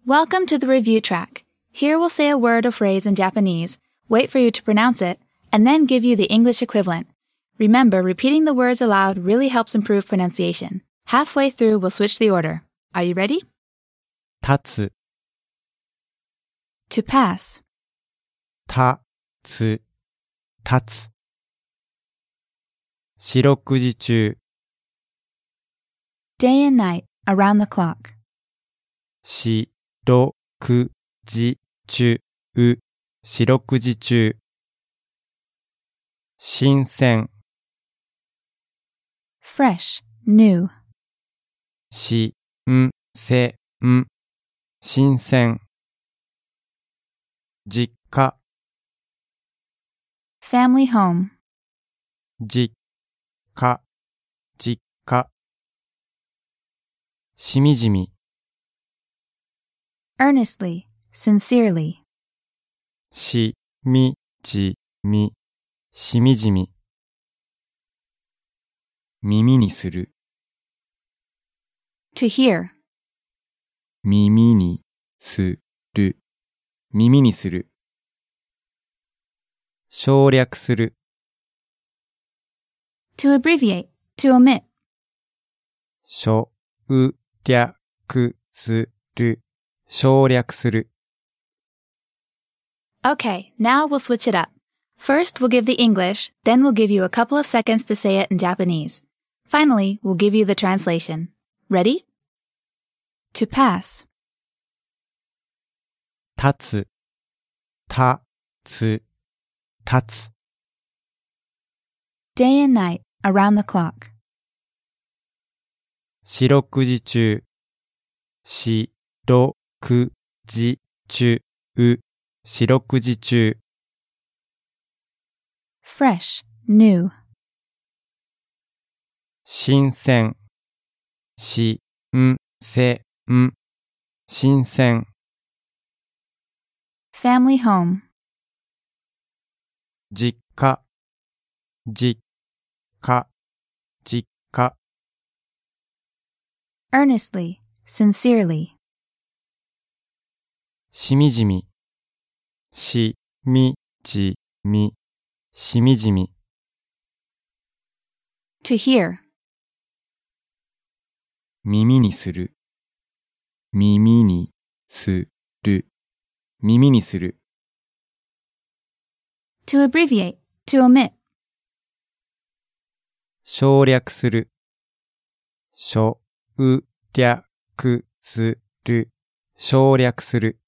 Welcome to the review track. Here we'll say a word or phrase in Japanese, wait for you to pronounce it, and then give you the English equivalent. Remember, repeating the words aloud really helps improve pronunciation. Halfway through, we'll switch the order. Are you ready? 立つ To pass. 立つ立つ四六時中 Day and night, around the clock. 四六時中四六時中新鮮 Fresh, new. 新鮮新鮮実家 Family home. 実家実家しみじみ Earnestly, sincerely. しみじみしみじみ耳にする To hear. 耳にする耳にする省略する To abbreviate, to omit. 省略する省略する Okay, now we'll switch it up. First, we'll give the English, then we'll give you a couple of seconds to say it in Japanese. Finally, we'll give you the translation. Ready? To pass. 立つ立つ立つ Day and night, around the clock. 四六時中四六時中四六時中 Fresh, new. 新鮮新鮮新鮮 Family home. 実家実家実家 Earnestly, sincerely. しみじみしみじみしみじみ To hear. 耳にする耳にする耳にする To abbreviate, to omit. 省略する省略する省略する